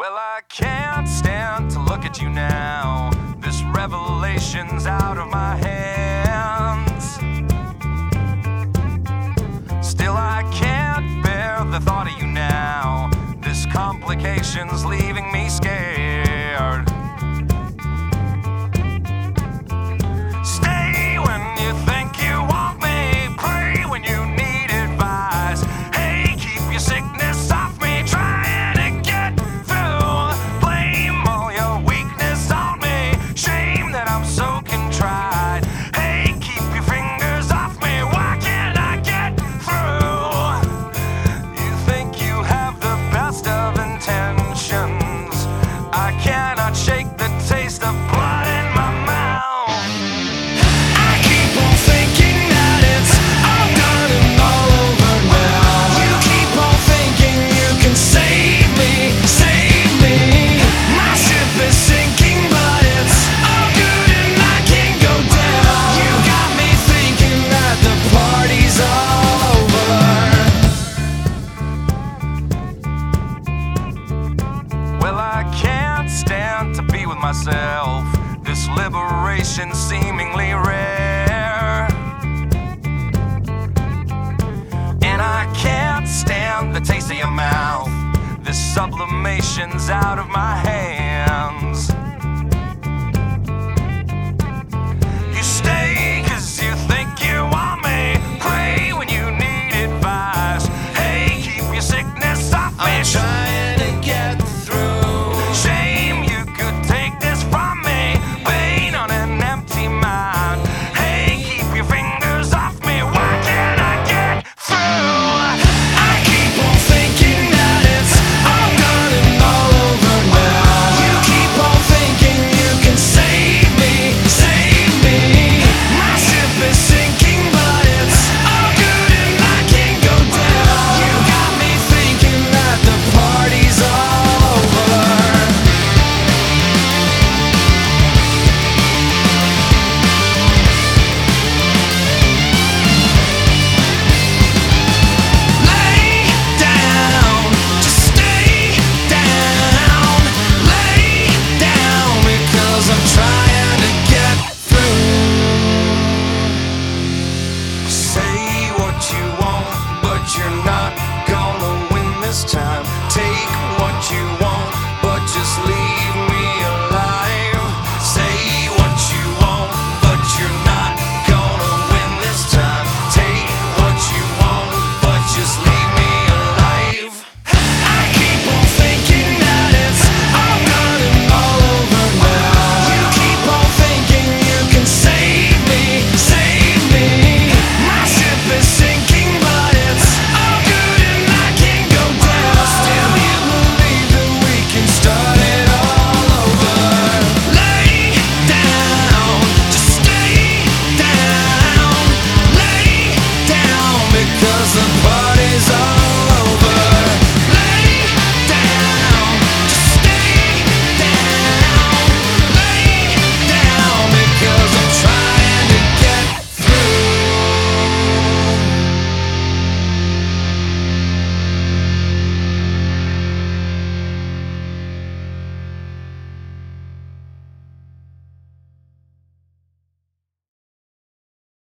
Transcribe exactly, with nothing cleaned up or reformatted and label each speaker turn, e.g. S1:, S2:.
S1: Well, I can't stand to look at you now. This revelation's out of my hands. Still, I can't bear the thought of you now. This complication's leaving me scared. Stay when you think you want me. Pray when you need advice. Hey, keep your sickness off me. Trying to get through. Blame all your weakness on me. Shame that I'm so contrite. Hey, keep your fingers off me. Why can't I get through? You think you have the best of intentions. I cannot shake the taste of blood in my mouth. I keep on thinking that it's all done and all over now. You keep on thinking you can save me, save me. My ship is sinking, but it's all good and I can't go down. You got me thinking that the party's all over. Well, I can't stand to be with myself. This liberation seemingly rare. And I can't stand the taste of your mouth. This sublimation's out of my hands. You stay 'cause you think you want me. Pray when you need advice. Hey, keep your sickness off me. I'm trying to get through. Shame you could take this from me. Pain on an empty mind. Hey, keep your fingers off me. Why can't I get through? I keep on thinking that it's all done and all over now. You keep on thinking you can save me, save me. My ship is sinking, but it's all good and I can't go down. You got me thinking that the party's all over. Lay down, just stay down. Lay down because I'm trying to get through. Say what you want, but you're not gonna win this time. Take what you want, but just leave me alive. Say what you want, but you're not gonna win this time. Take what you want, but just leave me alive. I keep on thinking that it's all done and all over now. You keep on thinking you can save me, save me. My ship is sinking, but it's all good and I can't go down. Still you believe that we can start it all over. Lay down, just stay down. Lay down because the party's all